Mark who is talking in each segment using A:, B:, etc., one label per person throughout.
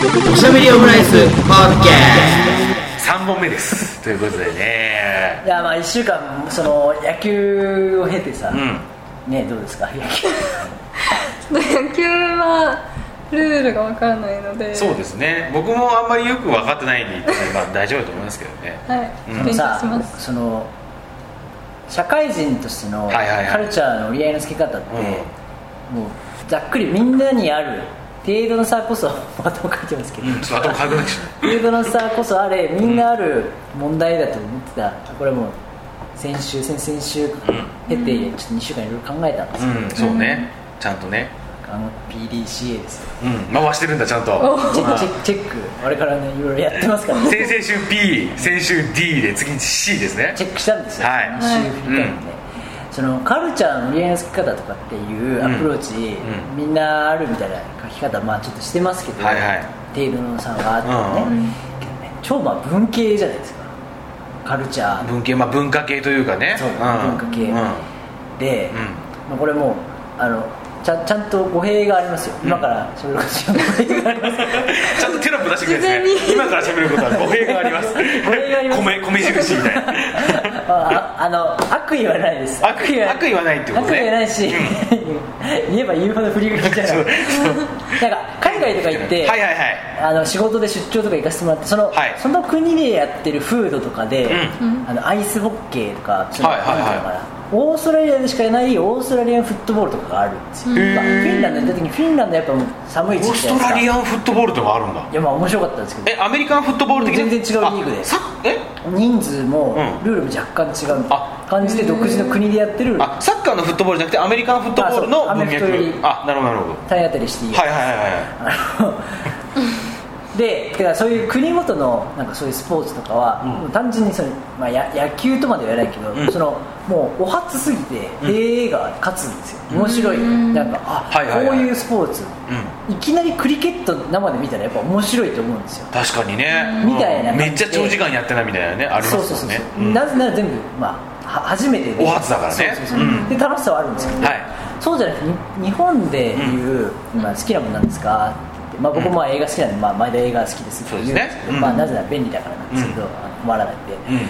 A: おしゃべりオムライスポッドキャスト
B: 3本目ですということでね。
C: いやまあ1週間その野球を経てさ、ねどうですか野球
D: 野球はルールが分からないので。
B: そうですね、僕もあんまりよく分かってないんで、まあ、大丈夫だと思いますけどね。
D: はい、勉強します。
C: その社会人としてのカルチャーの折り合いのつけ方って、もうざっくりみんなにある程度の差こそ頭書いてますけど、
B: 頭書くなし
C: 程度の差こそあれみんなある問題だと思ってた。これもう先々週経てちょっと2週間いろいろ考えたんですけど、
B: そうね、ちゃんとね
C: PDCA ですよ、
B: 回してるんだちゃんと
C: チェックあれからねいろいろやってますからね。
B: 先々週 B 先週 D で次 C ですね。
C: チェックしたんですよ、
B: はい、
C: 2週振り返って、そのカルチャーの折り合いのつけ方とかっていうアプローチ、みんなあるみたいな書き方まあちょっとしてますけど、程度の差があってね、超まあ文系じゃないですかカルチャー
B: 文系、まあ文化系というかね。
C: そう、文化系、で、まあ、これもちゃんと語弊がありますよ、今から喋ることに語弊があります
B: ちゃんとテロップ出してくれですね。今から喋ることは語弊があります。米印みたいな
C: 悪意はないです。
B: 悪意はないってことね。
C: 悪意はないし、言えば言うほど振りが効いちゃうなんか海外とか行って仕事で出張とか行かせてもらって、その国でやってる風土とかで、アイスホッケーとかオーストラリアでしかないオーストラリアンフットボールとかがあるんですよ。フィンランドに行った時にフィンランドやっぱ寒い時期じゃないですか。
B: オーストラリアンフットボールとかあるんだ。
C: いやまあ面白かったんですけど、
B: アメリカンフットボール的
C: 全然違うリーグで人数もルールも若干違う感じで独自の国でやってる。
B: サッカーのフットボールじゃなくてアメリカンフットボールの文脈。なるほどなるほど。
C: 体当たりしていいよ。でだからそういう国ごとのなんかそういうスポーツとかは、もう単純にまあ、野球とまでは言わないけど、もうお初すぎて A が勝つんですよ。面白い、なんかこういうスポーツ、いきなりクリケット生で見たらやっぱ面白いと思うんですよ。
B: 確かにね、
C: みたいな
B: めっちゃ長時間やってないみたいなね、ありますよね。
C: なぜなら全部、まあ、初めてで
B: お初だからね。
C: で楽しさはあるんですけど、そうじゃなくて日本でいう、好きなものなんですか、まあ、僕も映画好きなんで、毎度映画好きですって言うんですけど、なぜなら便利だからなんですけど、困らないんで、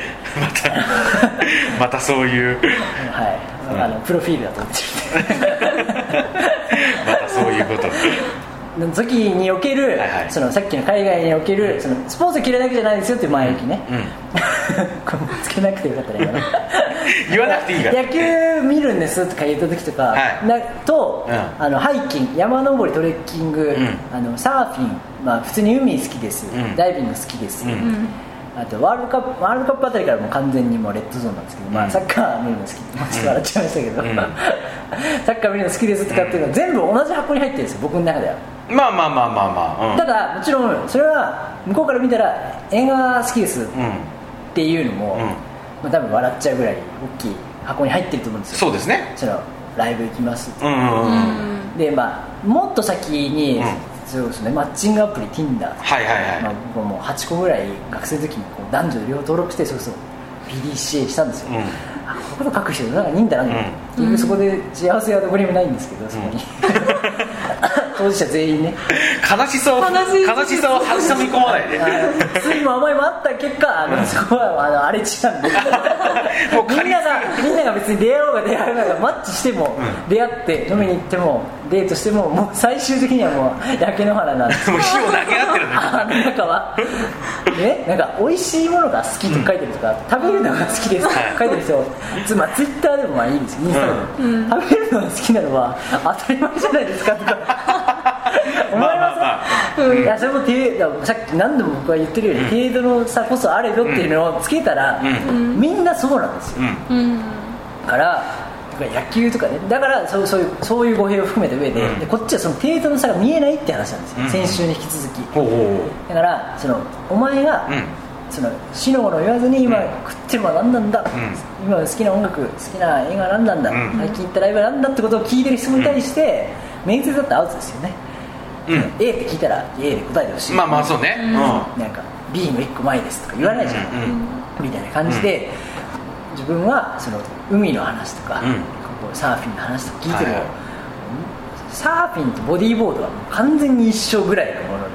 B: またそういう
C: プロフィールだと思ってる
B: またそういうこと
C: 時における、さっきの海外におけるスポーツが嫌いだけじゃないですよっていう前置きね、これつけなくてよかったね
B: 言わなくていいから
C: 野球見るんですとか言った時とか、とハイキング、山登り、トレッキング、サーフィン、まあ、普通に海好きです、ダイビング好きです、あとワールドカップあたりからもう完全にもうレッドゾーンなんですけど、サッカー見るの好き、ちょっと笑っちゃいましたけど、サッカー見るの好きですとかっていうのは全部同じ箱に入ってるんですよ、僕の中では。ただもちろんそれは向こうから見たら映画好きですっていうのも、まあ、多分笑っちゃうぐらい大きい箱に入ってると思うんですよ。
B: そうですね。
C: ライブ行きますってで、まあ、もっと先に、そうですね、マッチングアプリ Tinder、僕もう8個ぐらい学生の時にこう男女両方登録して、そうそう PDCA したんですよ。こういうこと書く人なんかいいんだなっていう、そこで幸せはどこにもないんですけど、そこに当事者全員ね、
B: 悲しさを挟み込まないで
C: 酸いも甘いもあった結果、そこは荒れ地なんでもうみんなが別に出会おうが出会うがマッチしても、出会って飲みに行ってもデートしても、もう最終的にはもう焼け野原なんです
B: もう火を投げ合ってるね
C: 中はね、なんか美味しいものが好きと書いてるとか、食べるのが好きですと書いてる人、まあ、ツイッターでもまあいいですよ、インスタでも、食べるのが好きなのは当たり前じゃないですかとか思いません？いやそれもさっき何度も僕が言ってるように、程度の差こそあれどっていうのをつけたら、みんなそうなんですよ。だから野球とかね、だからそういう語弊を含めた上で、こっちはその程度の差が見えないって話なんですよ、先週に引き続き。だからお前が死のものを言わずに、今食ってるのは何なんだ、今好きな音楽、好きな映画は何なんだ、最近行ったライブは何だってことを聞いてる質問に対して、面接だったらアウトですよね。A って聞いたら A で答えてほしい。
B: まあそうね、
C: なんか B の1個前ですとか言わないじゃん、みたいな感じで、自分は海の話とか、サーフィンの話とか聞いても、サーフィンとボディーボードはもう完全に一緒ぐらいのもので、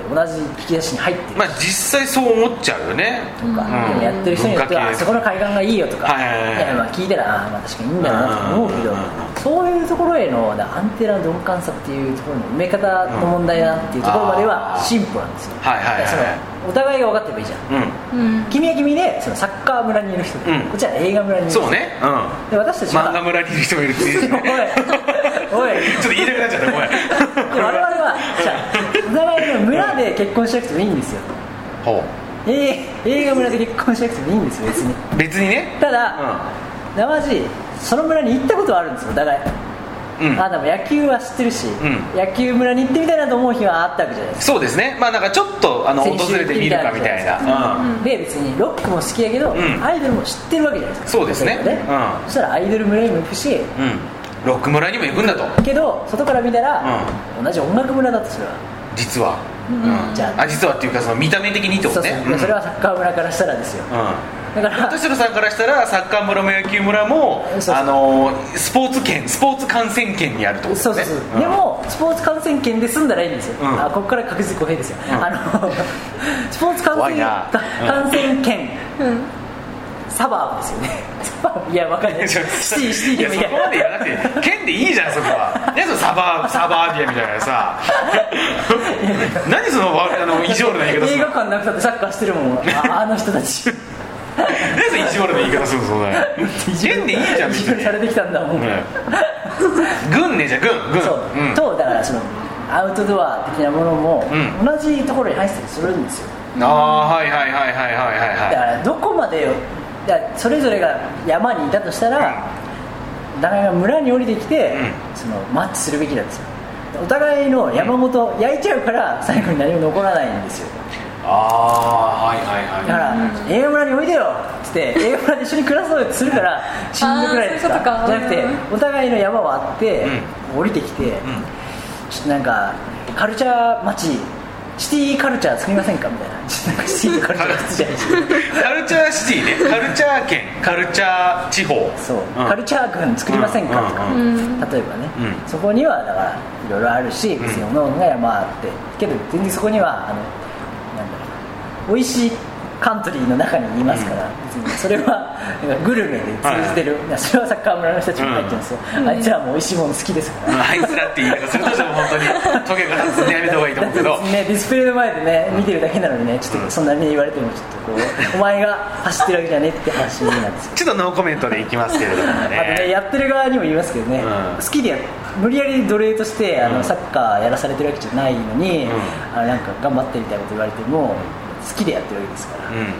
C: 同じ引き出しに入ってる、
B: まあ実際そう思っちゃうよね
C: とか、でもやってる人によってはそこの海岸がいいよとか、
B: はいはいはい、
C: いやまあ聞いたらまあ確かにいいんだろうなと思うけど、そういうところへのアンテナ鈍感さっていうところの埋め方の問題だなっていうところまでは進歩なんですよ、
B: はいはいはい、
C: そのお互いが分かってればいいじゃん、君は君でそのサッカー村にいる人で、こっちは映画村にいる人、
B: そうね、
C: で私たちは
B: 漫画村にいる人もいるっていうね
C: おい
B: ちょっと言いたくなっちゃったごめん
C: 我々はじゃあお互いの村で結婚しなくてもいいんですよ。
B: ほう、
C: 映画村で結婚しなくてもいいんですよ別に
B: ね。
C: ただ、生地その村に行ったことはあるんですよお互い、でも野球は知ってるし、野球村に行ってみたいなと思う日はあったわけじゃないですか。
B: そうですね、まあなんかちょっと訪れてみるかみたいな、
C: で別にロックも好きやけど、アイドルも知ってるわけじゃないですか。
B: そうですね、
C: そしたらアイドル村にも行くし、
B: ロック村にも行くんだと。
C: けど外から見たら、同じ音楽村だとそれは
B: 実は、
C: じゃあ
B: 実はっていうかその見た目的にってことね。
C: そうそれはサッカー村からしたらですよ、だから
B: 田代さんからしたらサッカー村も野球村もスポーツ観戦圏にあるってことですね。
C: そう、でもスポーツ観戦圏で住んだらいいんですよ、ここから確実に公平ですよ、スポーツ観戦圏、サバーブですよね。いや分かんないシティでもいいや、
B: そこまで言わなくて県でいいじゃんそこは。何そのサバービアみたいなさ何その意地悪な言い方するの。
C: 映画館なくたってサッカーしてるもんあの人たち
B: 何その意地悪な言い方するの。そんな県でいいじゃん。
C: 意地悪されてきたんだもん、
B: 軍ね。じゃあ軍
C: そう、とだからそのアウトドア的なものも同じところに入ってたりするんですよ。
B: はい
C: だからどこまでそれぞれが山にいたとしたら、お互いが村に降りてきて、そのマッチするべきなんですよ。お互いの山ごと焼いちゃうから最後に何も残らないんですよ。だから映画村においでよっつって映画村で一緒に暮らそうよってするからしんどくないですか。じゃなくてお互いの山はあって、降りてきて、ちょっとなんかカルチャー街シティカルチャー作りませんかみたいな。なんかシティカルチャー作っちゃい
B: カルチャーシティね。カルチャー圏、カルチャー地方、
C: そう、カルチャー群作りませんかとか、例えばね、そこにはだからいろいろあるし、別に各々が山あってけど全然そこにはなんだろう、美味しいカントリーの中にいますから、別にそれはグルメで通じてる、それはサッカー村の人たちも入ってるんですよ、あいつらも美味しいもの好きですから、
B: あいつらって言い方するとしても本当にトゲが立つんでやめた方がいいと思うけど
C: ね、ディスプレイの前でね見てるだけなのにね、ちょっとそんなに言われてもちょっとこうお前が走ってるわけじゃねって話なんですよ。
B: ちょっとノーコメントでいきますけれどもね。
C: あとね、やってる側にも言いますけどね、好きで無理やり奴隷としてサッカーやらされてるわけじゃないのに、なんか頑張ってみたいなこと言われても好きでやってるわけですから、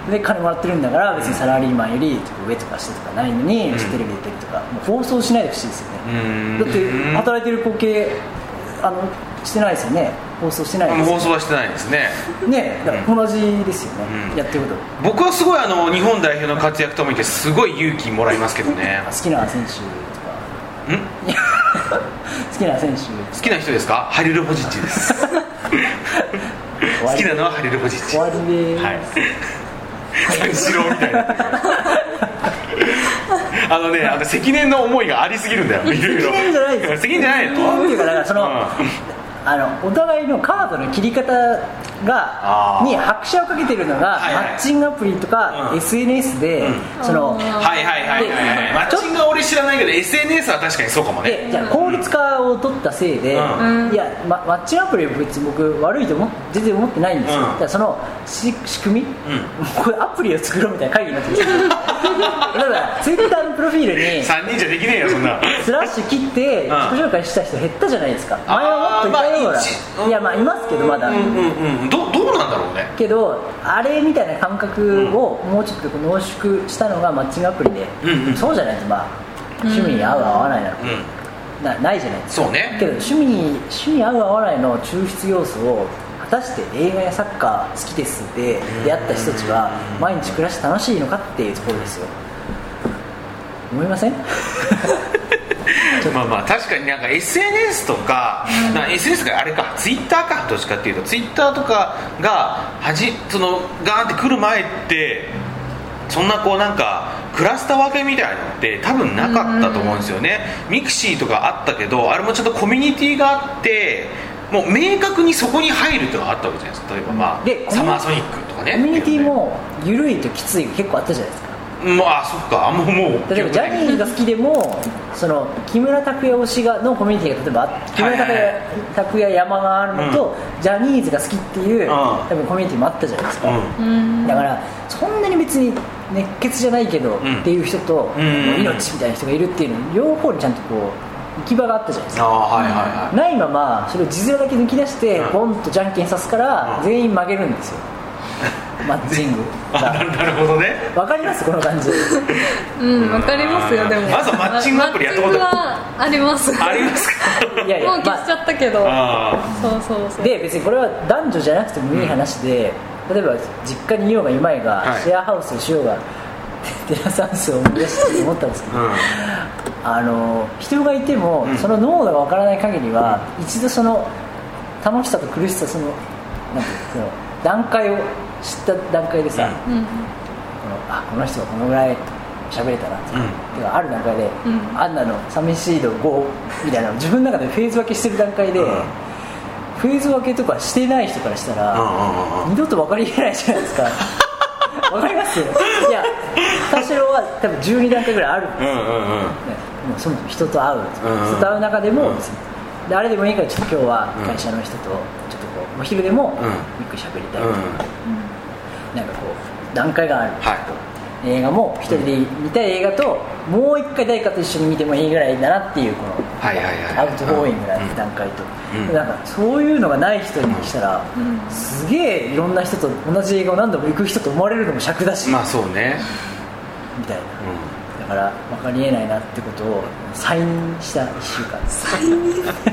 C: で金もらってるんだから別にサラリーマンより上とか下とかないのに、テレビ出てるとかもう放送しないでほしいですよね。だって働いてる光景してないですよね。放送してないです、
B: 放送はしてないですね。
C: だから同じですよね、やってること。
B: 僕はすごい日本代表の活躍とも見てすごい勇気もらいますけどね。
C: 好きな選手とか好きな選手、
B: 好きな人ですか。ハリル・ホジッチです好きなのはハリル・ホジッチ。
C: 終わりで、
B: 三四郎みたいな積年の思いがありすぎるんだよ。積
C: 年じゃないです。
B: 積年じゃないの。
C: っていうかだからその、お互いのカードの切り方に拍車をかけてるのが、マッチングアプリとか SNS で、その
B: マッチングは俺知らないけど SNS は確かにそうかもね。
C: じゃあ効率化を取ったせいで、いやマッチングアプリは別に僕悪いと全然思ってないんですよ。だからその仕組み、これアプリを作ろうみたいな会議になってるんですよ。だからツイッターのプロフィールに
B: 3人じゃできねえよそんな
C: スラッシュ切って自己紹介した人減ったじゃないですか。前はもっといたような、いやいますけどまだ、
B: どうなんだろうね。
C: けどあれみたいな感覚をもうちょっと濃縮したのがマッチングアプリで、そうじゃないと趣味に合う合わないないじゃないですか。
B: そうね。
C: けど趣味に合う合わないの抽出要素を果たして映画やサッカー好きですで出会った人たちは毎日暮らして楽しいのかっていうところですよ。思いません？
B: 確かになんか SNS とか、SNS があれかツイッターか、どっちかっていうとツイッターとかがそのガーンって来る前ってそんななんかクラスター分けみたいなのって多分なかったと思うんですよね。ミクシーとかあったけどあれもちょっとコミュニティがあってもう明確にそこに入るっていうのがあったわけじゃないですか。例えば、まあ、
C: で
B: サマーソニックとかね、
C: コミュニティも緩いときついが結構あったじゃないですか。
B: まあそっか、もう
C: 例えばジャニーズが好きでもその木村拓哉推しがのコミュニティが例えば木村拓哉山があるのと、ジャニーズが好きっていう多分コミュニティもあったじゃないですか、だからそんなに別に熱血じゃないけどっていう人と、命みたいな人がいるっていうの両方にちゃんとこう行き場があったじゃないですか。ないままそれを字面だけ抜き出してボンとじゃんけんさすから全員曲げるんですよ、マッチング
B: なるほどね。
C: わかりますこの感じ。
D: わかりますよ。でも
B: まずマッチングアプリやったこと
D: はあります。
B: ありますか。
C: いやいや
D: もう消しちゃったけど、そう
C: で別にこれは男女じゃなくてもいい話で、例えば実家にいようがいまいが、シェアハウスをしようがテラスハウスを生み出して思ったんですけど、人がいても、その濃度がわからない限りは、一度その楽しさと苦しさ、そのなんていうその段階を知った段階でさ、この人がこのぐらい喋れたなっていうのがある段階で、あんなの寂しい度5みたいなの自分の中でフェーズ分けしてる段階で、フェーズ分けとかしてない人からしたら、二度と分かりえないじゃないですか。わかります？いや、田代は多分12段階ぐらいあるんですよ、もうそもそも人と会う、人と会う中でも、誰でもいいからちょっと今日は会社の人とちょっとこうお昼でもゆっくり喋りたいとか、なんかこう段階がある、映画も一人で見たい映画ともう一回誰かと一緒に見てもいいぐらいだなっていうこのアウトゴーイングな段階と、なんかそういうのがない人にしたら、すげえいろんな人と同じ映画を何度も行く人と思われるのも尺だし、
B: まあそうね
C: みたいな、だから分かりえないなってことを再認した1週間です。再認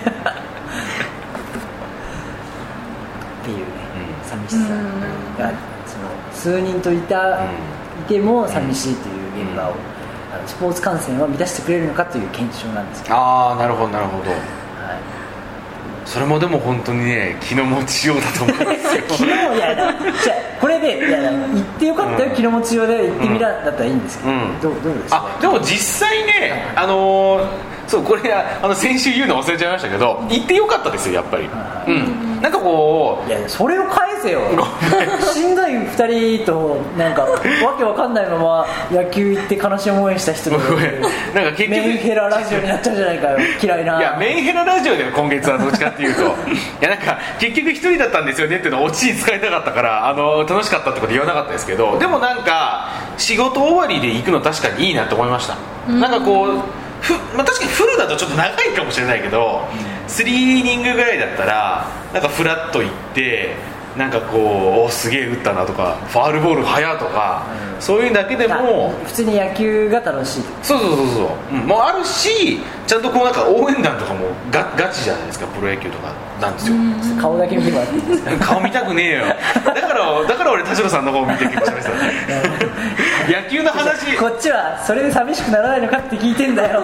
C: っていうね、寂しさがその数人といても寂しいという現場を、スポーツ観戦は満たしてくれるのかという検証なんですけど。
B: なるほどなるほど、それもでも本当にね気の持ちようだと思うんですよ。
C: 気のいやじゃこれで行ってよかったよ、気の持ちようで行ってみらだったらいいんですけど、どうですか。
B: でも実際ね、そうこれ先週言うの忘れちゃいましたけど、行ってよかったですよやっぱり、なんかこう、
C: いやそれを返せよ。しんどい2人となんかわけわかんないまま野球行って悲しい思いした人がなんか結局メンヘララジオになっちゃうじゃないかよ。嫌いな。
B: いやメンヘララジオで今月はどっちかっていうといやなんか結局一人だったんですよねっていうのをオチに使いたかったから楽しかったってこと言わなかったですけど、でもなんか仕事終わりで行くの確かにいいなと思いました。なんかこう確かにフルだとちょっと長いかもしれないけど、3イニングぐらいだったらなんかフラッと行ってなんかこうすげえ打ったなとかファールボール速とか、そういうだけでも
C: 普通に野球が楽しい。
B: そう、もうあるし、ちゃんとこうなんか応援団とかもガチじゃないですか、プロ野球とかなんですよ。
C: 顔だけ見てもらっていいですか。
B: 顔見たくねえよ。だから俺田代さんの方を見て結構しゃべってた野球の話。
C: こっちはそれで寂しくならないのかって聞いてんだよ。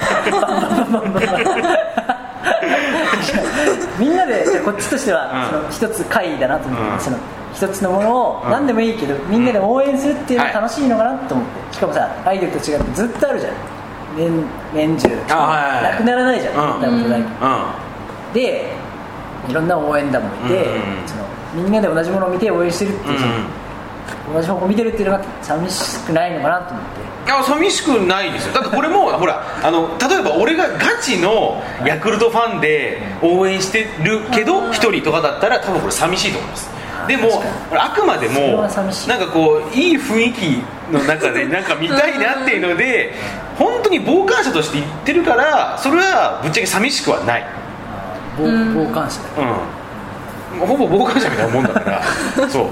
C: みんなでじゃあこっちとしてはその一つ会だなと思って、その一つのものを何でもいいけどみんなで応援するっていうのが楽しいのかなと思って、しかもさアイドルと違ってずっとあるじゃん、年中なくならないじゃん、でいろんな応援団もいて、そのみんなで同じものを見て応援してるっていう、同じ方向見てるっていうのが寂しくないのかなと思って。
B: 寂しくないですよ。だってこれもほら例えば俺がガチのヤクルトファンで応援してるけど一人とかだったら多分これ寂しいと思います。でもあくまでもなんかこういい雰囲気の中でなんか見たいなっていうので本当に傍観者として言ってるから、それはぶっちゃけ寂しくはない。
C: 傍観者だよ、
B: ほぼ傍観者みたいなもんだからそう、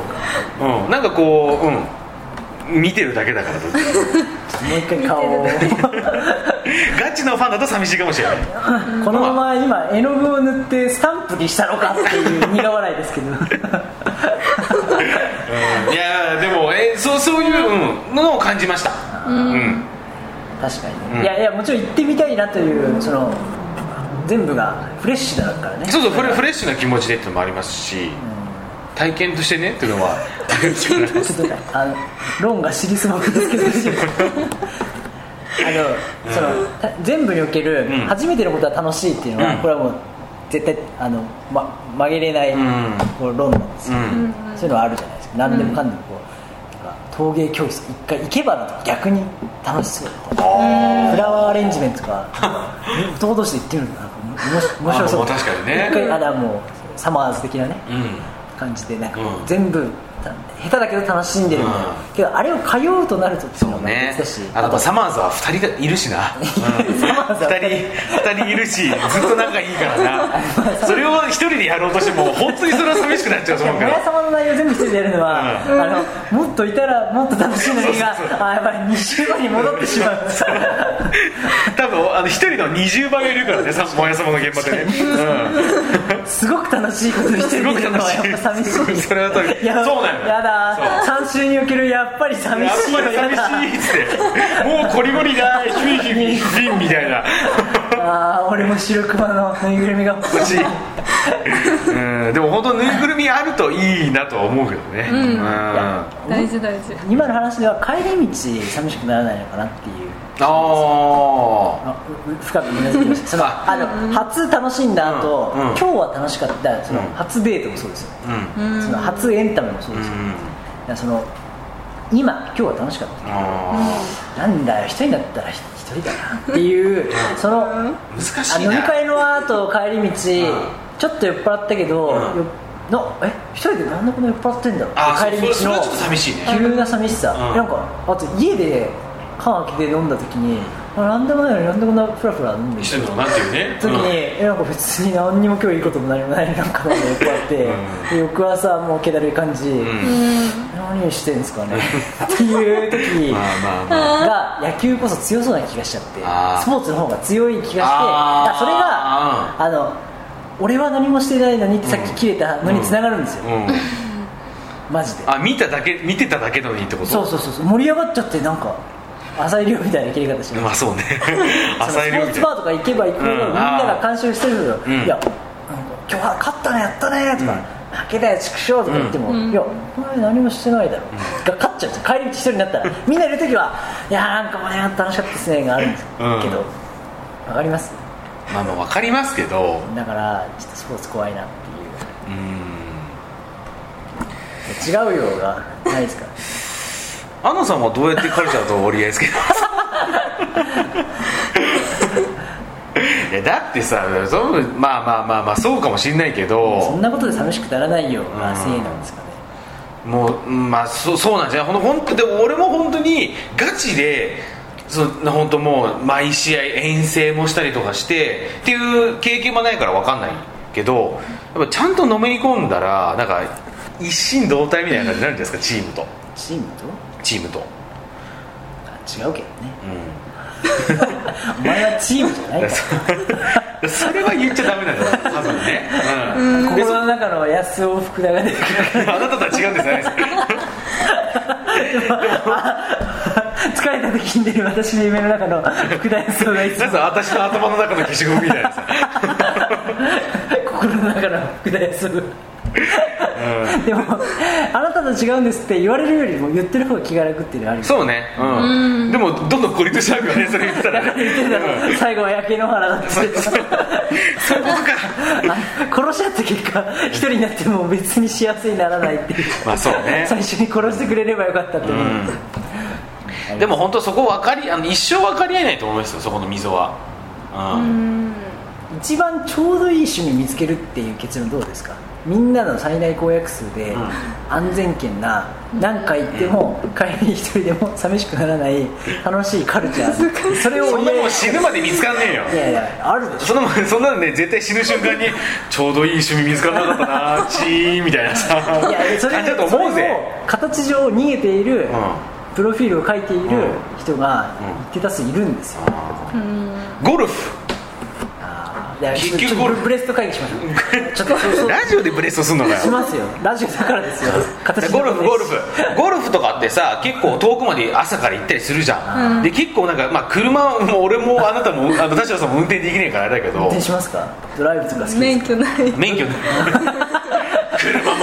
B: なんかこう見てるだけだからもう
C: 一回顔を
B: ガチのファンだと寂しいかもしれない。
C: このまま今絵の具を塗ってスタンプにしたのかっていう苦笑いですけどい
B: やでもそういうのを感じました。
C: 確かに、いやもちろん行ってみたいなというその全部がフレッシュだからね。
B: そうフレッシュな気持ちでっていうのもありますし、体験としてねっていうのは
C: ちょっと論が尻すぼくですけどその全部における初めてのことは楽しいっていうのは、これはもう絶対曲げれないこう論なんですよ、そういうのはあるじゃないですか。何でもかんでもこうなんか陶芸教室一回行けばだと逆に楽しそうみたいな。フラワーアレンジメントとか男同士で行ってみるのなんか面白そう。
B: 確かにね。
C: 一回もうサマーズ的なね、感じでなんか全部下手だけど楽しんでるみたいな、けどあれを通うとなるとっていうのも別だし、
B: あとサマーズは2人がいるしな、2人いるしずっと仲いいからなそれを1人でやろうとしても本当にそれは寂しくなっちゃうと思うから、
C: 親様の内容全部1人でやるのは、もっといたらもっと楽しいのにがやっぱり2週後に戻ってしまう
B: 多分1人の20倍いるからね、親様の現場でね、
C: すごく楽しいことにしてるのはやっぱ寂しい。
B: それはそうなんよ。
C: やだ、3週におけるやっぱり寂しいのやだ、
B: 寂しいっつってもうコリコリだヒミヒミヒンみたいな
C: 俺も白熊のぬいぐるみが欲しい
B: でも本当ぬいぐるみあるといいなとは思うけどね、
D: 大事大事。
C: 今の話では帰り道寂しくならないのかなっていう、深くうなずきました。初楽しんだ後、今日は楽しかった、その初デートもそうですよ、その初エンタメもそうですよ、その今日は楽しかった、なんだよ一人だったら一人だなっていうその
B: 難しいな。
C: 飲み会の後帰り道ちょっと酔っ払ったけど、一人でなんでこんな酔っ払ってんだろう、帰り道の急な寂しさ、なんかあと家で缶開けて飲んだ時になんでもないのになんでこんなフラフラ飲んで
B: してるのなんていうね
C: 時に、なんか別に何にも今日いいことも何もないなんか飲んで酔っ払って翌朝もう気だるい感じ、何してんすかねっていう時が野球こそ強そうな気がしちゃって、スポーツの方が強い気がして、それが俺は何もしてないのにってさっき切れたのに繋がるんですよ、マジで。
B: 見てただけのにってこと？
C: そう盛り上がっちゃって、なんか浅井亮みたいな切り方して
B: ます。そうね
C: 浅井亮みたいなスポーツバーとか行けば行くほどみんなが監修してるけど、いやなんか今日は勝ったねやったねとか、負けたよ畜生とか言っても、いやお前何もしてないだろ、が勝っちゃうんですよ。帰り道一人になったらみんないる時はいやなんかもう楽しかったですねがあるんですけど、わかります？
B: わかりますけど、
C: だからちょっとスポーツ怖いなっていう、違うよがないですか。
B: 安野さんはどうやってカルチャーと折り合いつけていやだってさ、まあそうかもしれないけど、
C: そんなことで寂しくならないよが正なんですかね。
B: もうそうなんじゃない。本当でも俺も本当にガチで本当もう毎試合遠征もしたりとかしてっていう経験もないから分かんないけど、やっぱちゃんとのめり込んだらなんか一心同体みたいな感じになるんじゃないですか、チームと
C: 違うけどね、お前はチームじゃないから
B: それは言っちゃダメなんだよ多分ね、
C: 心の中の安尾福田が出てくる
B: あなたとは違うんですね
C: 疲れた時に出る私の夢の中の福田康夫がいつも
B: 私の頭の中の消しゴムみたいなさ
C: 心の中の福田康夫でもあなたと違うんですって言われるよりも言ってる方が気が楽っていうのはある。
B: そうね、でもどんどん孤立しちゃうよねそれ言ったら
C: 最後は焼け野原だってそういうこと
B: か
C: 殺し合った結果一人になっても別に幸せにならないっていう
B: そうね、
C: 最初に殺してくれればよかったって思う、
B: でも本当そこ一生分かり合えないと思いますよ、そこの溝は。
C: 一番ちょうどいい趣味見つけるっていう結論どうですか？みんなの最大公約数で安全圏な、何回行っても帰り一人でも寂しくならない楽しいカルチャー、それを
B: そんなもん死ぬまで見つかんねえよ。
C: いやあるでしょ。
B: そんなのね絶対死ぬ瞬間にちょうどいい趣味見つからなかったなチーみたいなさ感じだと思うぜ。
C: 形上逃げている、プロフィールを書いている人が一定多数いるんですよ。
B: ゴルフ、
C: 結局ブレスト会議しましょうちょっと
B: ラジオでブレストすんのかよ。
C: しますよ、ラジオだからですよ。
B: ゴルフとかってさ結構遠くまで朝から行ったりするじゃん、で結構なんか、車も俺もあなたも田代さんも運転できねえからあれだけど、
C: 運転しますか？ドライブとか好きですか？
D: 免許ない
B: 車も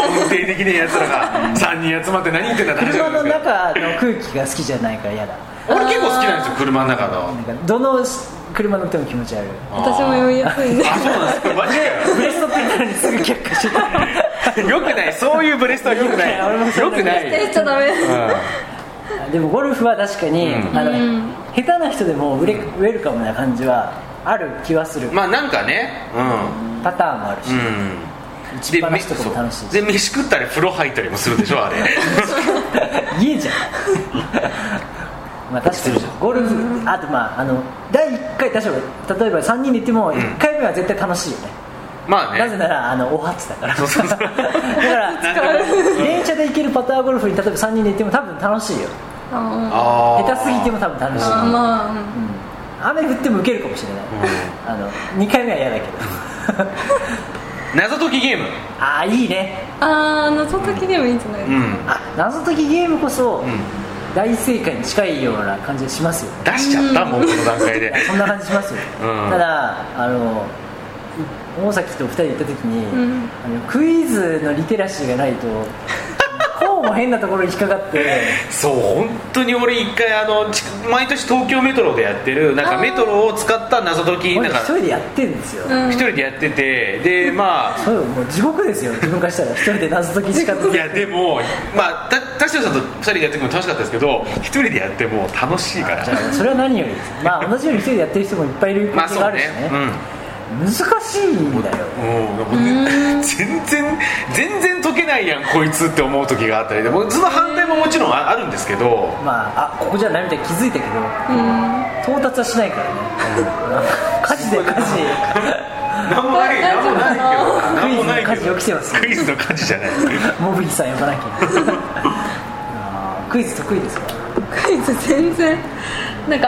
B: 運定できねえやつらが3人集まって何言ってんだって話
C: 車の
B: なんですけど、
C: 中の空気が好きじゃないから嫌だ。
B: 俺結構好きなんですよ車の中の。
C: なんかどの車乗っても気持ち悪い。
D: 私も酔いやすいんで
B: あ、そうなんですか、マジかよ。
C: ブレストって言ったのにすぐ却下してた。
B: よくない、そういうブレストはよくない、
C: 俺もそんな
B: よくない。
D: しちゃダメ。
C: でもゴルフは確かに、下手な人でもウェルカムな感じはある気はする。
B: まあなんかね、
C: パターンもあるし、打ちっぱなしとかも楽しいし。
B: で飯食ったり風呂入ったりもするでしょあれ。
C: 家じゃん。まあ確かにゴルフ、あと第1回例えば3人で行っても1回目は絶対楽しいよね。
B: まあね。
C: なぜならお初だから。
B: そうそうそう
C: だから電車で行けるパターゴルフに例えば3人で行っても多分楽しいよ。下手すぎても多分楽しい。雨降っても受けるかもしれない。2回目は嫌だけど。
B: 謎解きゲーム。
C: ああいいね。
D: 謎解きゲームいいんじゃないですか。
C: 謎解きゲームこそ大正解に近いような感じがしますよ。
B: 出しちゃったもうこの段階で。
C: そんな感じしますよ。ただ大崎と2人で行った時に、クイズのリテラシーがないとこうも変なところに引っかかって。
B: そう本当に俺一回毎年東京メトロでやってるなんかメトロを使った謎解きなんか
C: 一人でやってるんですよ。
B: 一人でやってて、でまあ
C: そうもう地獄ですよ自分からしたら。一人で謎解きしか
B: いやでもまあ田代さんと2人でやっても楽しかったですけど、一人でやっても楽しいから。
C: それは何よりです。まあ同じように一人でやってる人もいっぱいいることがあるしね。難しいんだよ。全然解けないやんこいつって思う時があったりで、その反対ももちろんあるんですけど、 ここじゃないみたいに気づいたけど、到達はしないからね。火事で火事。
B: なんもないけど、
C: クイズの火事起きてます。
B: クイズの火事じゃない。
C: モブリさん呼ばなきゃ。クイズ得意ですか？
D: クイズ全然なんか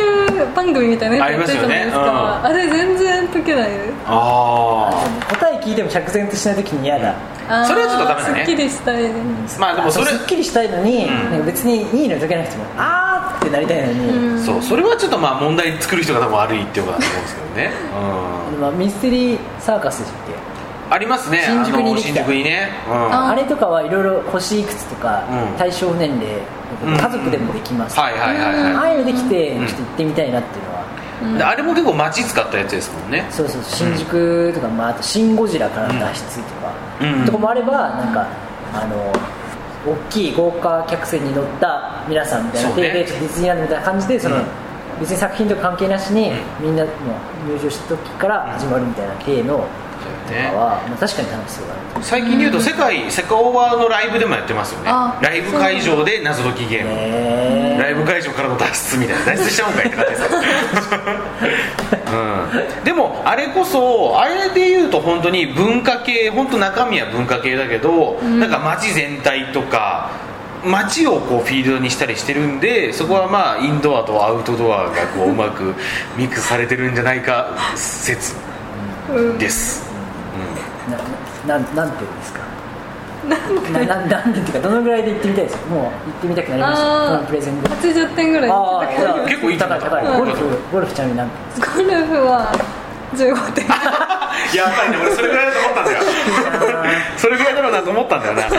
D: IQ 番組みたいなやつやってるじゃないですか。あれ全然解けないです。
C: 答え聞いても釈然としないときに嫌だ。
B: それはちょっとダメだね。
D: すっきりしたい。
B: まあでもそれ
C: すっきりしたいのに、なんか別にいいの解けなくてもあーってなりたいのに、
B: そうそれはちょっとまあ問題作る人が多分悪いっていうことだと思うんですけどね。
C: ミステリーサーカスでしたっけ？
B: ありますね。
C: 新宿にできた。
B: 新宿にね。
C: あれとかはいろいろ星いくつとか対象年齢家族でもできます。ああいうのできてちょっと行ってみたいなっていうのは。
B: あれも結構街使ったやつですもんね。
C: そうそう新宿とか、あとシン・ゴジラからの脱出とか、とかもあればなんか大きい豪華客船に乗った皆さんみたいなディズニーランドみたいな感じで別に作品と関係なしにみんなも入場した時から始まるみたいな系のとかは、確かに楽しそうだな。
B: 最近でいうとセカオーバーのライブでもやってますよね。ライブ会場で謎解きゲーム、ライブ会場からの脱出みたいな、脱出しちゃうんかいって感じですか。でもあれこそあれでいうと本当に文化系、本当中身は文化系だけど、なんか街全体とか街をこうフィールドにしたりしてるんで、そこはまあインドアとアウトドアがこううまくミックスされてるんじゃないか説です。
C: なんていうんですか。なんていうかどのぐらいで行ってみたいですか。もう行ってみたくなりました。このプレゼンで。
D: 80点ぐらい。
B: 結構いい高い。
C: ゴルフちなみに何点ですか。
D: ゴルフは15点。
B: やっぱりね、俺それぐらいだと思ったんだよ。それぐらいだろうなと思ったんだよな。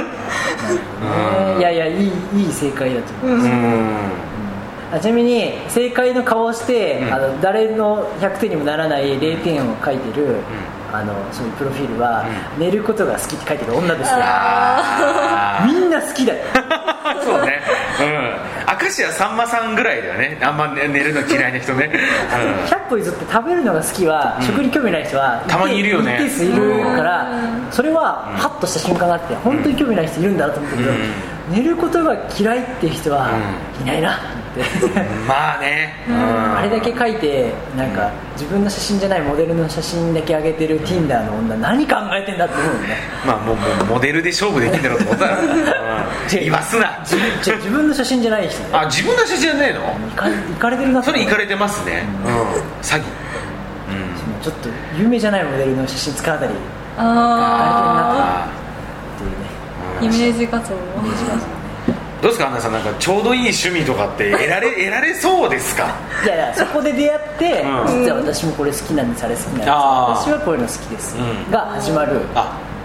C: いやいい正解だと思います。ちなみに正解の顔をして、誰の100点にもならない0点を書いてる、そういうプロフィールは、寝ることが好きって書いてる女ですよ。みんな好きだよ。
B: そうね。明石家さんまさんぐらいだよね。あんま寝るの嫌いな人ね。
C: 100歩譲って食べるのが好きは、食に興味ない人は
B: たまにいるよね。
C: 一定数いるから、それはハッとした瞬間があって、本当に興味ない人いるんだなと思ったけど、寝ることが嫌いっていう人はいないなって。
B: まあね。
C: あれだけ書いてなんか自分の写真じゃないモデルの写真だけ上げてる Tinder の女何考えてんだって思うよね。
B: まあもうモデルで勝負できんだろうと思ったら言わすな。
C: 自分の写真じゃない人ね。
B: 自分の写真じゃないの。
C: いかれてるな。
B: それいかれてますね。詐欺。
C: ちょっと有名じゃないモデルの写真使うあたりいかれてるなっていうね。
D: イメージ画像。
B: どうですかアンナさん、なんかちょうどいい趣味とかって得られそうですか。
C: いやそこで出会って、実は私もこれ好きなんです、あれ好きなんです、私はこういうの好きです、が始まる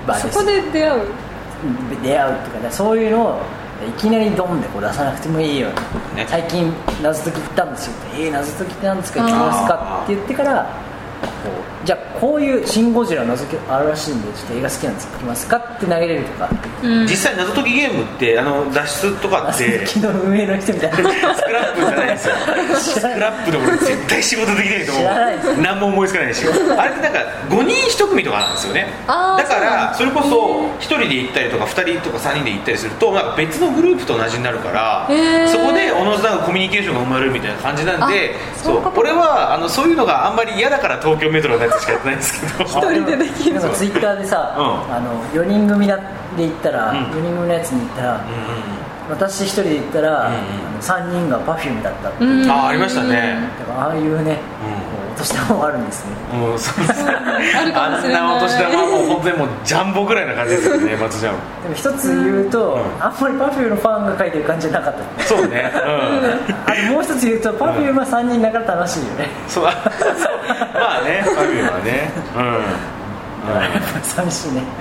C: 場です。
D: そこで出会う
C: 出会うとか、そういうのをいきなりドンでこう出さなくてもいいよ、
B: ね、
C: 最近謎解き行ったんですよって、謎解きって何ですか、行きますかって言ってから、じゃあこういうシン・ゴジラ謎解きあるらしいんでちょっと映画好きなんですよ、行きますかって投げれるとか、
B: 実際謎解きゲームって脱出とかって
C: 謎解きの運営の人みたいな
B: スクラップじゃないですよスクラップで俺絶対仕事できないと思う。
C: 知らないです。
B: 何も思いつかないし、あれってなんか5人1組とかなんですよね。
D: あー
B: だからそれこそ1人で行ったりとか2人とか3人で行ったりするとなんか別のグループと同じになるから、そこでおのずとコミュニケーションが生まれるみたいな感じなんで、そう俺はそういうのがあんまり嫌だから東京メトロのやつしかやってないんですけど
D: 一人でできる。
C: なんかツイッターでさ、4人組で行ったら、4人組のやつに行ったら、私1人で行ったら、3人が Perfume だったっていう、
B: ありましたね。
C: だからああいうね、お年玉もあるんですね。
D: あるかもしれない。
B: あんなお年玉も本当にもうジャンボぐらいな感じですよね、松ちゃん。
C: でも一つ言うと、あんまり Perfume のファンが書いてる感じじゃなかった。
B: そうね、
C: あともう一つ言うと Perfume は3人だから楽しいよね。
B: そうまあね、Perfume はね、
C: だからやっぱ寂しいね。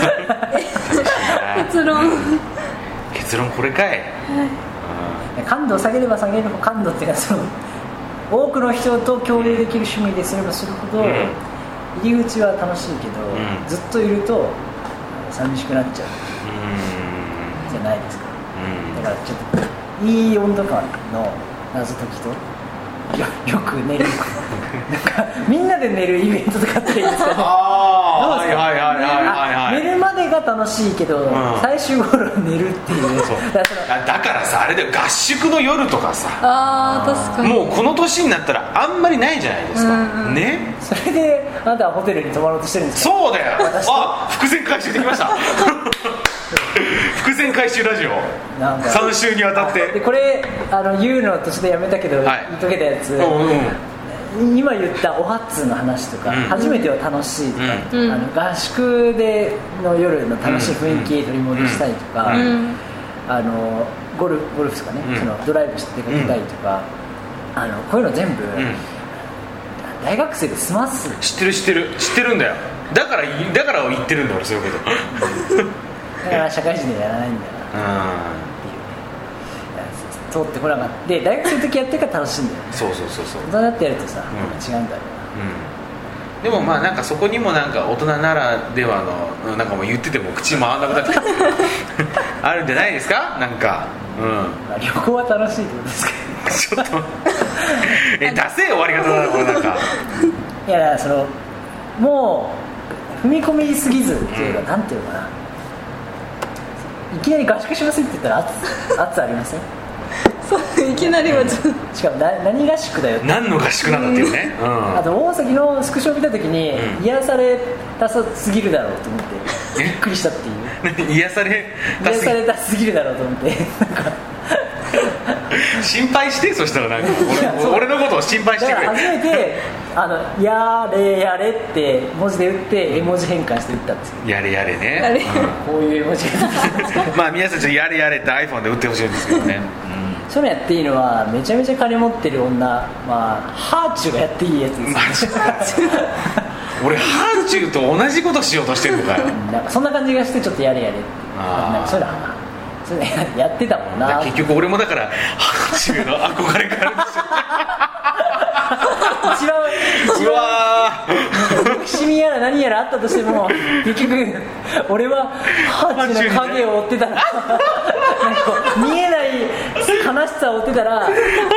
B: 結論これかい。
C: 感度を下げれば下げるほど、感度っていうのはその多くの人と共有できる趣味ですればするほど、入り口は楽しいけど、ずっといると寂しくなっちゃう、じゃないですか。だからちょっといい温度感の謎解きとよく寝るなんかみんなで寝るイベントとかっていいですかね。どうですか。寝るまでが楽しいけど、最終頃寝るっていう。
B: だからさ、あれで合宿の夜とかさ、
D: 確かに
B: もうこの年になったらあんまりないじゃないですか、ね。
C: それであなたはホテルに泊まろうとしてるんですか。
B: そうだよ。伏線回収できました伏線回収ラジオ
C: なんか
B: 3週にわたって
C: でこれ言うの途中でやめたけど、言いかけたやつ、今言ったおはつの話とか、初めては楽しいとか、合宿での夜の楽しい雰囲気取り戻したいとか、ゴルフとかね、そのドライブして出かけたいとか、こういうの全部、大学生で済ます。
B: 知ってるんだよ。だから言ってるんだ俺、そういうこと
C: だから社会人でやらないんだよなっていうね、通ってこなかったで、大学生の時やってから楽しいんだよね。
B: そう
C: 大人だってやるとさ、違うんだろ
B: うな。でもまあなんかそこにもなんか大人ならではのなんかもう言ってても口回らなくなってあるんじゃないですか。なんか
C: 旅行は楽しいってことですか。
B: ちょっとダセえ終わり方だなこれ。なんか
C: いや、だからそのもう踏み込みすぎずっていうか、なんていうのかな、いきなり合宿しますって言ったら圧ありません。
D: そういきなりはちょっと
C: しかも何合宿だよって、
B: 何の合宿なんだっていうね。
C: あと大崎のスクショを見た時に、癒されたすぎるだろうと思ってびっくりしたっていう。
B: 癒され
C: たすぎるだろうと思ってなんか
B: 心配して、そしたらなんか俺のことを心配してくれ。
C: だから初めてやれやれって文字で打って絵文字変換して打ったんですよ。
B: やれやれね、
C: こういう絵文字が
B: まあ皆さんちょっとやれやれって iPhone で打ってほしいんですけどね。
C: そういうのやっていいのはめちゃめちゃ金持ってる女、ハーチューがやっていいやつですよね。
B: 俺ハーチューと同じことしようとしてるのかよ。
C: なんかそんな感じがして、ちょっとやれやれってなんかそういうのやってたもんな。
B: 結局俺もだからハーチューの憧れがあるんですよ。
C: 一番憎しみやら何やらあったとしても、結局俺はハーチューの影を追ってたらなんか見えない悲しさを追ってたら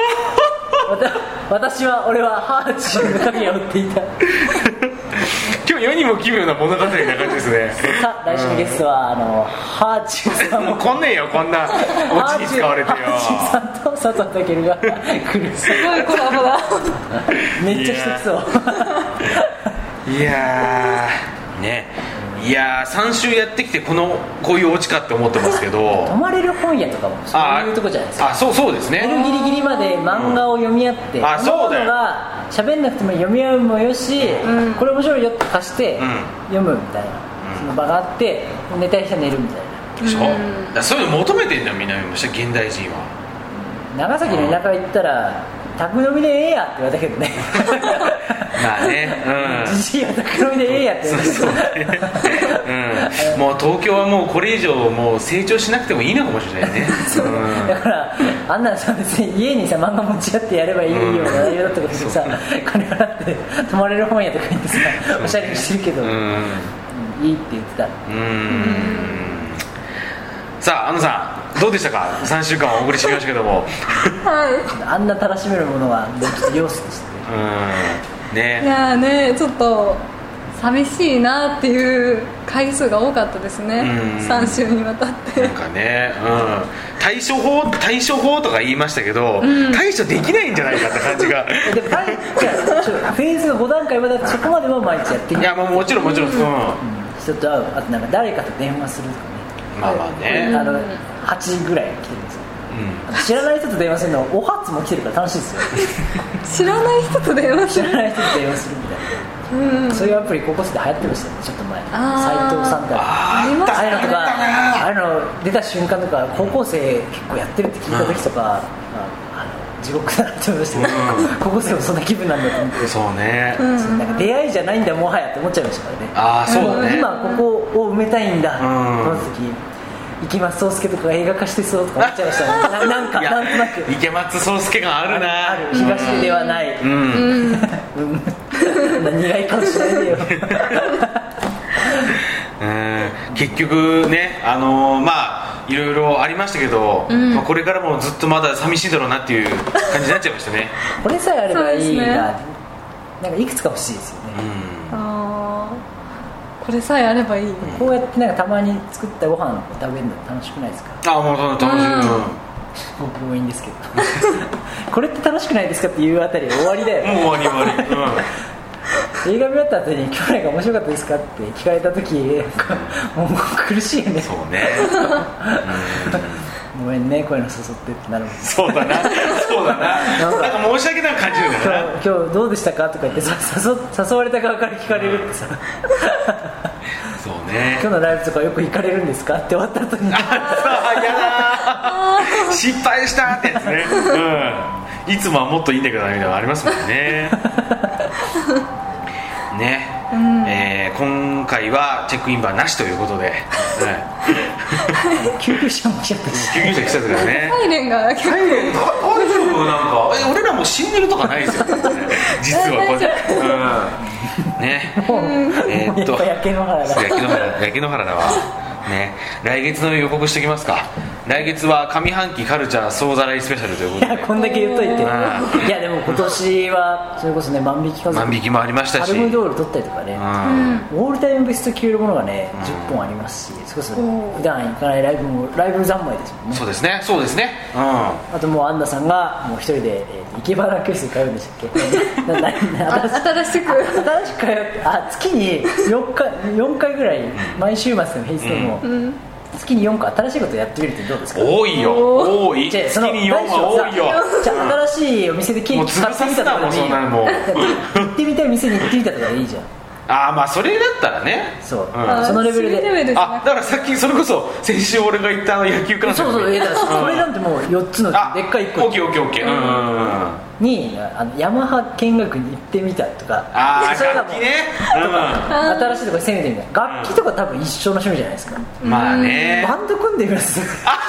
C: 俺はハーチューの影を追っていた。
B: 今日世にも奇妙な物語な感じですね。
C: さあ来週のゲストはハーチューさん
B: もうこんねえよ、こんなオチに使われてよ。
C: ハーチューさんと佐藤健が来る。
D: すごいコラボだ。
C: めっちゃしてきそう。
B: いや3週やってきてこういうオチかって思ってますけど、
C: 泊まれる本屋とかもそういうとこじゃないですか。
B: そうですね。
C: 寝るギリギリまで漫画を読み合って、
B: そうだよ。
C: が喋んなくても読み合うもよし、これ面白いよって貸して読むみたいな、その場があって、寝たい人は寝るみたいな。
B: でしょ。だそういうの求めてんだよ、南も現代人は。
C: 長崎の田舎行ったら宅飲みでええやって言われたけどね。
B: まあね、
C: じじいは高みでええやって
B: もう東京はもうこれ以上もう成長しなくてもいいのかもしれないね。
C: だからあんなのさ別に家にさ漫画持ち合ってやればいいような内容だったけどさ、金払って泊まれる本屋とか行ってさおしゃれにしてるけど、いいって言ってた。
B: さあ安野さんどうでしたか。3週間お送りしてきましたけども
C: あんなたらしめるものはちょっと様子として
B: ね。
D: いやねちょっと寂しいなっていう回数が多かったですね、3週にわたって
B: なんかね、対処法とか言いましたけど、対処できないんじゃないかって感じが
C: でもフェーズが5段階まであってそこまでは毎日やってみる。
B: いやもちろん、
C: 人と会う、あとなんか誰かと電話するとかね。
B: まあまあね、
C: 8時ぐらい来てるんですよ、知らない人と電話するのお初も来てるから楽しいですよ
D: 知らない人と電話する
C: 知らない人と電話するみたいな、そういうアプリ高校生で流行ってましたよね、ちょっと前。斉藤さんとかああいうのとか、ああいうの出た瞬間とか高校生結構やってるって聞いた時とか、地獄だなって思いましたけど、高校生もそんな気分なんだと思って。
B: そうね、
C: なんか出会いじゃないんだもはやって思っちゃいましたからね。
B: ああそうだね、
C: 今ここを埋めたいんだと思った時、池松壮亮とかが映画化してそうとか思っちゃいましたねなんとなく
B: 池松壮亮があるな、
C: ある東ではない、苦い顔しないでよ
B: 結局ね、いろいろありましたけど、これからもずっとまだ寂しいだろうなっていう感じになっちゃいましたね
C: これさえあればいいが、なんかいくつか欲しいですよね、
D: これさえあればいい、
C: こうやってなんかたまに作ったご飯を食べるの楽しくないですか。
B: もう楽しい、
C: 僕もいいんですけどこれって楽しくないですかっていうあたり終わりだよ
B: もう終わり、
C: 映画見終わった後に「去年が面白かったですか?」って聞かれた時なんかもう苦しいよね。
B: そうね
C: ごめんねこういうの誘ってってなるもん。
B: そうだななんか申し訳なく感じるんだよな。
C: 今日どうでしたかとか言って誘われた側から聞かれるってさ
B: そうね、
C: 今日のライブとかよく行かれるんですかって終わった後に
B: やだ失敗したってやつね、いつもはもっといいんだけどなみたいなのありますもんねね、今回はチェックインバーなしということで、
C: 救急車も来ちゃったし、
B: 救急車来ちゃったからね。
D: サイレンが結構
B: 大丈夫なんか俺らもう死んでるとかないですよ実はこれね
C: 焼け野原だ
B: 焼け野原だわね。来月の予告しておきますか。来月は上半期カルチャー総ざらいスペシャルということで。
C: いやこんだけ言っといて、いやでも今年はそれこそね万引き家族、
B: 万引きもありましたし、
C: パルムドール取ったりとかね、オールタイムベスト級のものがね10本ありますし、それこそ普段行かないライブ三昧ですもんね。
B: そうですね、
C: あともうアンナさんがもう一人で生け花教室に通うんでしたっけ
D: 新しく
C: 通って月に4回ぐらい毎週末の平日でも、月に4個新しいことやってみるってどうですか。
B: 多いよ月に4は多いよ。
C: じゃあ新しいお店でケーキ買ってみたとかでもいいよ。行ってみたい店に行ってみたとかでいいじゃん。
B: それだったらね、
C: そう、そのレベルで、
B: だからさっきそれこそ先週俺が言った野球観戦、
C: そうこれなんてもう4つのでっかい1個
B: オッケー
C: にヤマハ見学に行ってみたとか、
B: 楽器ね、
C: 新しいところ攻めてみた。楽器とか多分一緒の趣味じゃないですか。
B: まあね、
C: バンド組んでみます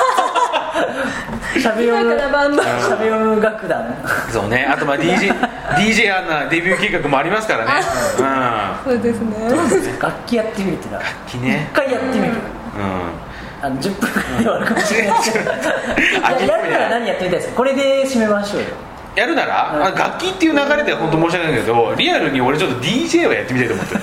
C: しゃべ音楽団。
B: そうね、あとDJ アンナデビュー計画もありますからね。
D: そうですね。
C: 楽器やってみるっていうのは
B: 楽器ね、
C: 1回やってみる、10分くらいで終わるかもしれないやるなら何やってみたいですか。これで締めましょうよ。
B: やるなら、楽器っていう流れでは本当申し訳ないけど、リアルに俺ちょっと DJ をやってみたいと思ってる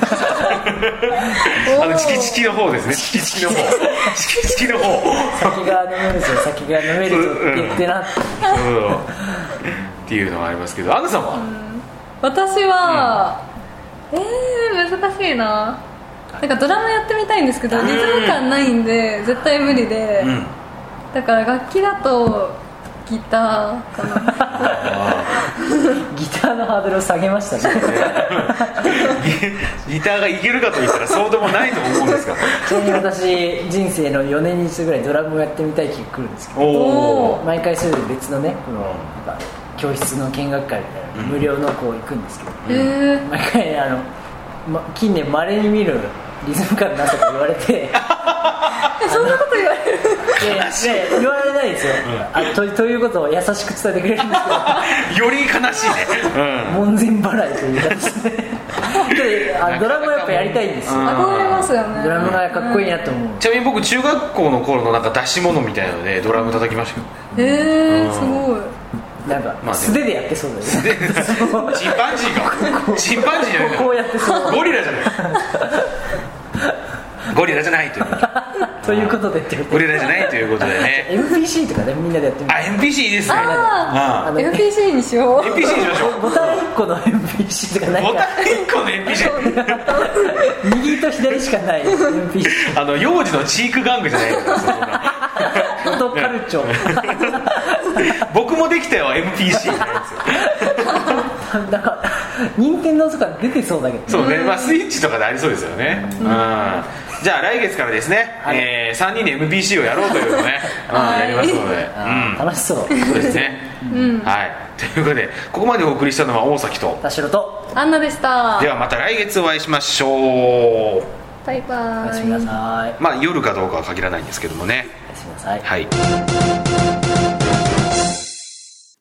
B: チキチキの方ですね。チキチキの方
C: 先が飲めるぞって言ってな
B: っていうのがありますけど、アンナさんは、
D: 私は、難しいな。なんかドラムやってみたいんですけど、リズム感ないんで絶対無理で、だから楽器だとギターかな
C: ギターのハードルを下げましたね
B: ギターがいけるかといったらそうでもないと思うんですが
C: ちなみに私人生の4年に一度ぐらいドラムをやってみたい気が来るんですけど、毎回それぞれ別のねこのなんか教室の見学会みたいな、無料のこう行くんですけど、毎回近年まれに見るリズム感のなさと言われて
D: そんなこと言われる
C: 言われないですよ、ということを優しく伝えてくれるんです
B: けどより悲しいね、
C: 門前払いという形でドラムをやっぱやりたいんですよ。
D: 憧れますよね。
C: ドラムがかっこいいなと思う。
B: ちなみに僕中学校の頃のなんか出し物みたいなのでドラム叩きましたけど。
D: すごい。
C: なんか素手でやってそうだよね。
B: チンパンジーか。チンパンジーじゃない。
C: こうやってそう。
B: ゴリラじゃない。ゴリラじゃないという
C: ということで
B: ゴリラじゃないということでね。
C: MPC とかね、みんなでやってみる。
B: MPC いいですね。
D: MPC にしよう。
B: MPC にしましょう。
C: ボタン1個の MPC とかないか。
B: ボタン1個の MPC
C: 右と左しかない MPC。
B: 幼児のチーク玩具じゃないですか。
C: 音カルチョ
B: 僕もできたよ MPC みたいなやつよ。
C: なんか任天堂とか出てそうだけど。
B: そうね、スイッチとかでありそうですよね。じゃあ来月からですね、3人で MPC をやろうというのをね、やりますので、
C: 楽しそう。
B: そうですね。はい。ということで、ここまでお送りしたのは大崎と
C: 田代と
D: アンナでした。
B: ではまた来月お会いしましょう。
D: バイバイ。
C: おやすみなさい。
B: 夜かどうかは限らないんですけどもね。
C: おやすみなさい。
B: はい。